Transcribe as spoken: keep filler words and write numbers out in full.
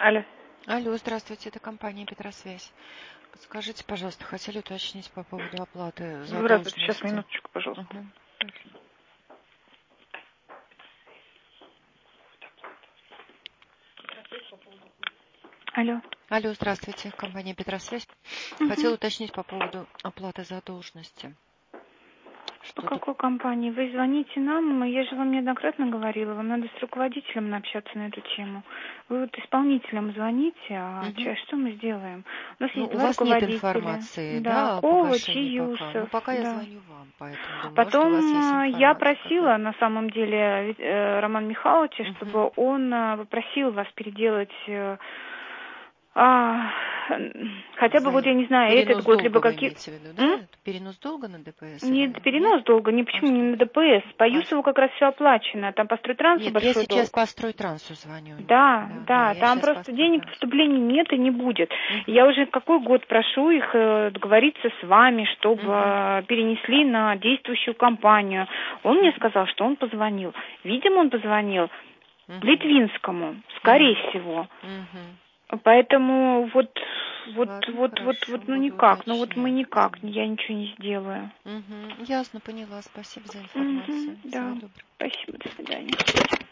Алло. Алло, здравствуйте, это компания Петросвязь. Подскажите, пожалуйста, хотели уточнить по поводу оплаты Здравствуйте, задолженности. сейчас минуточку, пожалуйста. Угу. Алло. Алло, здравствуйте, компания Петросвязь. Угу. Хотела уточнить по поводу оплаты задолженности. По Что какой компании? Вы звоните нам, я же вам неоднократно говорила, вам надо с руководителем общаться на эту тему. Вы вот исполнителям звоните, а Угу. че- что мы сделаем? У нас Ну, есть у два вас нет руководителя. информации, Да, да, о Ковач и погашении пока. Ну, Юсов. пока я Да. звоню вам, поэтому думаю, может, у Потом вас есть э, я информация просила, какая-то. на самом деле, э, Романа Михайловича, Угу. чтобы он э, попросил вас переделать э, а, хотя бы, вот я не знаю, Перенос этот год, долга либо вы какие... имеете в виду, М? да? Перенос долга на ДПС Нет, или нет? перенос долга, ни А почему не что на там? ДПС. По А Юсову как раз все оплачено. Там по стройтрансу Нет, я большой сейчас долг. по стройтрансу звоню. Да, Да, да, да, я там сейчас по просто денег стройтрансу. поступлений нет и не будет. Угу. Я уже какой год прошу их э, договориться с вами, чтобы Угу. э, перенесли на действующую компанию. Он мне сказал, что он позвонил. Видимо, он позвонил Угу. Литвинскому, скорее Угу. всего. Угу. Поэтому вот, вот, Ладно, вот, вот, хорошо, вот, ну буду никак, ну вот мы уточнять. никак, я ничего не сделаю. Угу. Ясно, поняла. Спасибо за Угу, информацию. Всего да, доброго. спасибо, до свидания.